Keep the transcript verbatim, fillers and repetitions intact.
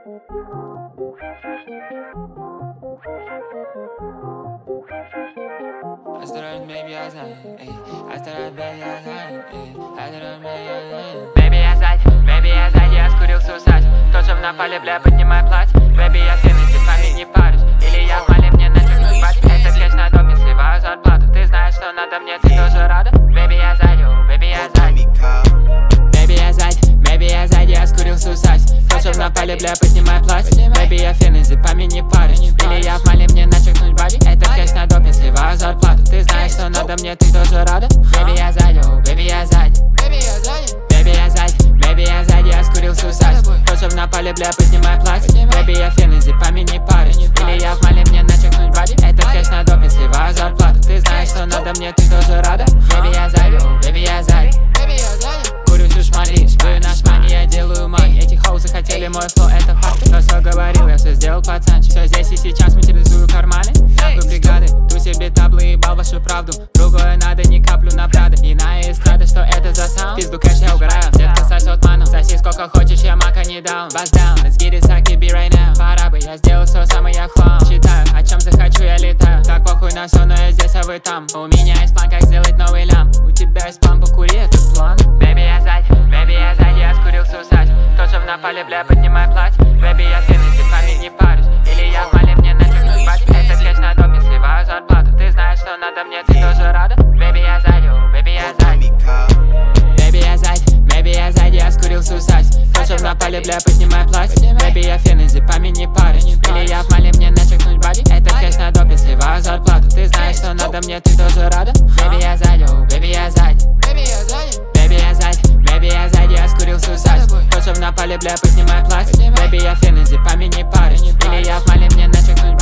Бэби, я сзади, бэби, я сзади, я скурил всю сзади. Тоже в напале, бля, поднимай платье. Бэби, я сильный, типами не парюсь. Или я в мале, мне начнут бать. Это кэш на допе, сливаю зарплату. Ты знаешь, что надо мне, ты тоже рада? Бэби, я сзади, бэби, я сзади. Бэби, я сзади, бэби, я сзади, я скурил всю сзади. Тоже в напале, бля, поднимай платье. Бэби, я финный, зипами не парюсь. Или я в мале, мне начнут бать. Это кэш на допе, сливаю зарплату. Ты знаешь, что надо мне, ты тоже рада? Бэби, я сзади, бэби, я сзади. Бэби, я сзади, бэби, я сзади, я скурил всю сзади. Тоже в напале, бля, поднимай платье. Бэби, я финный, зипами не парюсь. Или я в мале, мне начнут бать. Это кэш на допе, сливаю зарплату. Ты знаешь, что надо мне, ты тоже рада? Бэби, я сзади, бэби, я сзади. Курю всю шмали, шпую на шмане, я делаю мани. Эти хоусы хотели мой флоу, это факт. Кто все говорил, я все сделал пацанчик. Все здесь и сейчас материализую карманы. Нахуй бригады, ту себе таблы, ебал вашу правду. Другое надо, не каплю на Прада. Иная эстрада, что это за саунд? Пизду кэш, я угораю, детка сосет ману. Соси сколько хочешь, я мака не даун. Bust down, let's get it, suck it, be right now. Пора бы, я сделал все, самый я хлам. Читаю, о чем захочу, я летаю. Так похуй на все, но я здесь, а вы там. У меня есть план, как сделать новый лям. У тебя есть план, покури, это план. Бэби, я сзади, бэби, я сзади, я скурил всю сзади. Тоже в напале, бля, поднимай платье. Бэби, я финный, типами не парюсь. Или я в мале, мне начнут бать. Это кэш на допе, сливаю зарплату. Ты знаешь, что надо мне, ты тоже рада? Бэби, я сзади, бэби, я сзади. Бэби, я сзади, бэби, я сзади, я скурил всю сзади. Тоже в напале, бля, поднимай платье. Бэби, я финный, зипами не парюсь. Или я в мале, мне начнут бать. Это кэш на допе, сливаю зарплату. Ты знаешь, что надо мне, ты тоже рада? Бэби, я сзади, бэби, я сзади. Бэби, я сзади, бэби, я сзади, я скурил всю сзади. Тоже в напале, бля, поднимай платье. Бэби, я финный, зипами не парюсь. Или я в мале, мне начнут